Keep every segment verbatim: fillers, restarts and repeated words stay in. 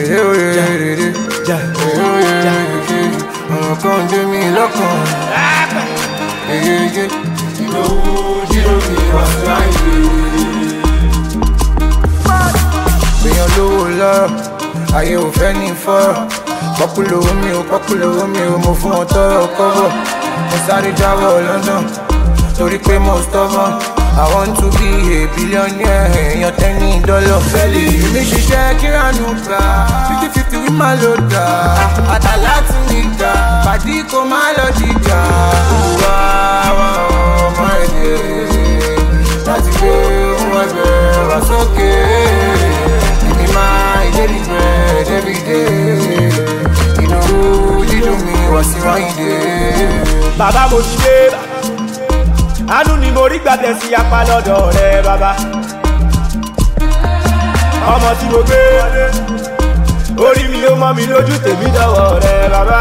Ọ̀rọ̀ kan dé mi lọ́kàn. Ìlówó jíro mi wá sí àìlè. Èèyàn lówó lọ́rọ̀, ayé ò fẹ́ ní fọ́rọ̀. Pọ́pùlù omi o, pọ́pùlù omi o, mo fún ọ tọrọ kọ́bọ̀. Mo sáré jábọ̀ London, torí pé mo stubborn. I want to be a billionaire, èèyàn tẹ́ni dọ́lọ̀. Fẹ́lì mi ṣiṣẹ́ kíránù gbà, fifty fifty wí máa lò dà. Àtà láti ní ìjà, pàdí kò má lọ dìjà. Wá wá ọmọ èdè, láti gbé ohun ẹgbẹ́ wá sókè. Èmi máa ìdérí bread every day. Ìnáwó dídùn mi wá sí wáyé. Bàbá mo ti dé. Àánú ni mo rí gbàtẹ̀ sí apá lọ́dọ̀ rẹ̀ bàbá. Ọmọ tí mo gbé orí mi ó mọ́ mi lójú tèmi dọ̀wọ́ rẹ̀ bàbá.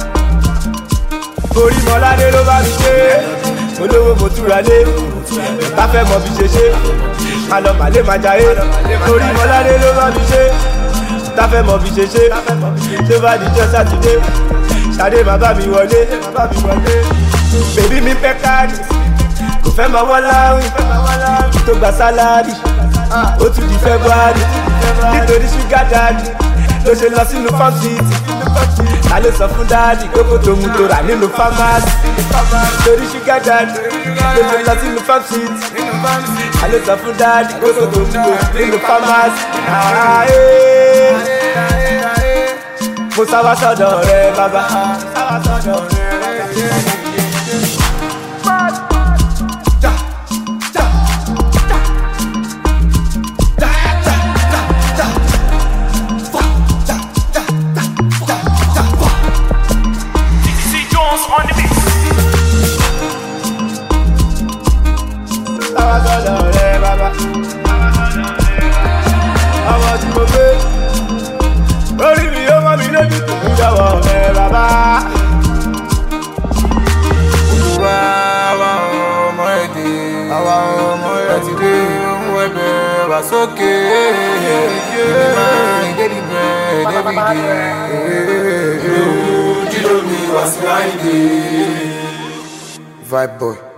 Orí Mọ́ládé ló bá mi ṣe, olówó mo túra lé, bá fẹ́ mọ bí ṣe ṣe, má lọ màlé má jayé. Orí Mọ́ládé ló bá mi ṣe, tá fẹ́ mọ bí ṣe ṣe, tó bá dijọ́ sátidé, Ṣadé má bá mi wọlé, bèbí mi fẹ́ káàdì. Kò fẹ́ máa wọ́n láwìn tó gba sálárì, ó tún di February nítorí ṣúgà dáàdì ló ṣe lọ sínú farm city. Ta ló sọ fún dáàdì kókó tó mu tó rà nínú pharmacy? Nítorí ṣúgà dáàdì ló ṣe lọ sínú farm city. Ta ló sọ fún dáàdì kókó tó mu tó nínú pharmacy? Mo sáwá sọ́dọ̀ rẹ bàbá. On the mix. Àwọn tí mo gbé orí mi ó mọ́ mi lójú tó ń jọ̀wọ́ rẹ̀ bàbá. Olúwa àwa ọmọ èdè, àwa ọmọ láti gbé ohun ẹgbẹ́ wá sókè. Èmi máa ìdérí bread every day. Ìlówó jíro mi wá sí àìlè. Vibe boy.